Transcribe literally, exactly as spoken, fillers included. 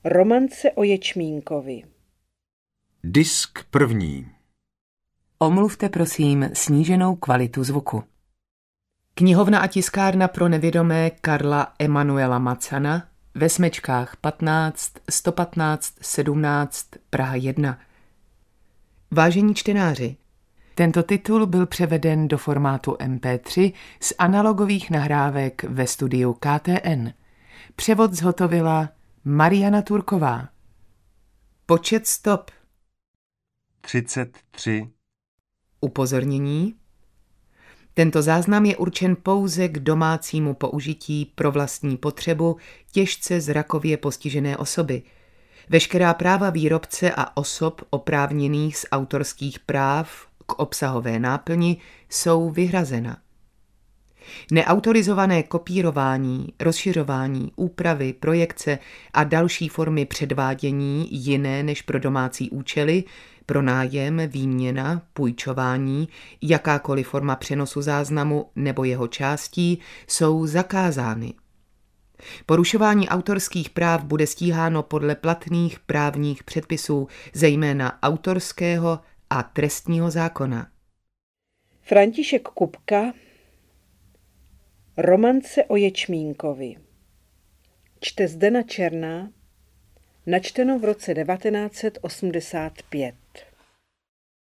Romance o ječmínkovi. Disk první. Omluvte prosím sníženou kvalitu zvuku. Knihovna a tiskárna pro nevědomé Karla Emanuela Macana ve Smečkách patnáct, sto patnáct, sedmnáct, Praha jedna. Vážení čtenáři, tento titul byl převeden do formátu em pé tři z analogových nahrávek ve studiu K T N. Převod zhotovila Mariana Turková. Počet stop třicet tři. Upozornění. Tento záznam je určen pouze k domácímu použití pro vlastní potřebu těžce zrakově postižené osoby. Veškerá práva výrobce a osob oprávněných z autorských práv k obsahové náplni jsou vyhrazena. Neautorizované kopírování, rozšiřování, úpravy, projekce a další formy předvádění jiné než pro domácí účely, pronájem, výměna, půjčování, jakákoliv forma přenosu záznamu nebo jeho částí jsou zakázány. Porušování autorských práv bude stíháno podle platných právních předpisů, zejména autorského a trestního zákona. František Kupka. Romance o ječmínkovi. Čte Zdena Černá. Načteno v roce devatenáct set osmdesát pět.